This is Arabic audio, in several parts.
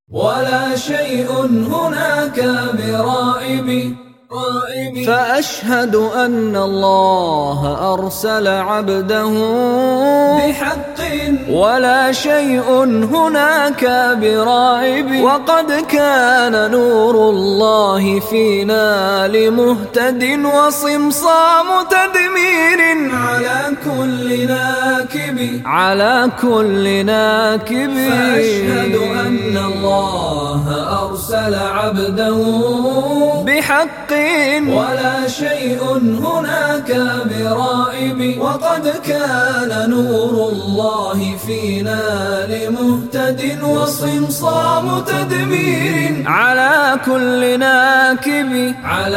ولا شيء هناك برائب. فأشهد أن الله أرسل عبده بحق ولا شيء هناك برائب. وقد كان نور الله فينا لمهتد وصمصام تدمير على كل ناكب. فأشهد أن الله أرسل عبده بحق ولا شيء هناك برائب. وقد كان نور الله فينا لمهتد وصمصام تدمير على كل ناكب.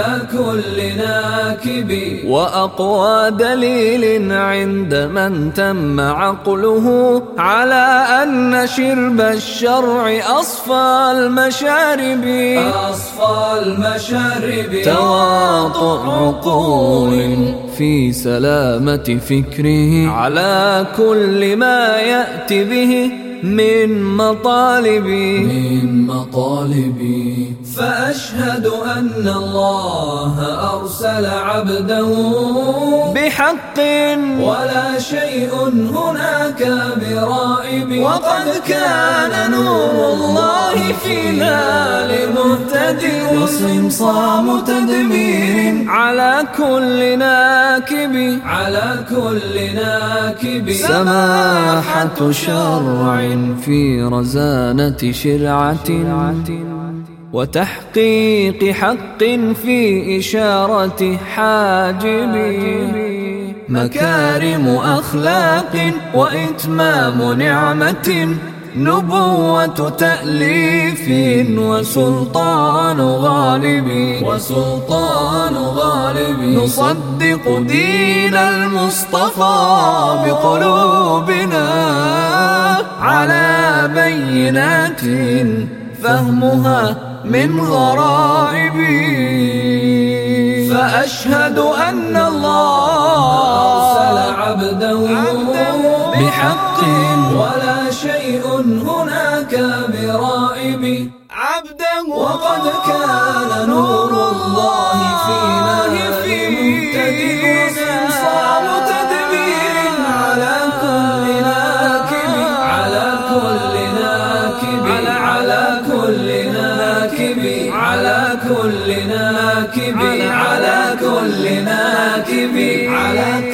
وأقوى دليل عند من تم عقله على أن شرب الشرع أصفى المشارب. تواطؤ عقول في سلامة فكره على كل ما يأتي به من مطالبي. فأشهد أن الله أرسل عبده بحق ولا شيء هناك برائب. وقد كان نور الله فينا لمهتد وصمصام تدمير على كل ناكب. سماحة شرع في رزانة شرعة وتحقيق حق في إشارة حاجب. مكارم أخلاق وإتمام نعمة نبوة تأليف وسلطان غالب. نصدق دين المصطفى بقلوبنا على بينات فهمها من غرائب. فأشهد أن الله أرسل عبده بحق ولا شيء هناك برائب. وقد كان نور الله فينا لمهتد وصمصام تدمير على كل ناكب.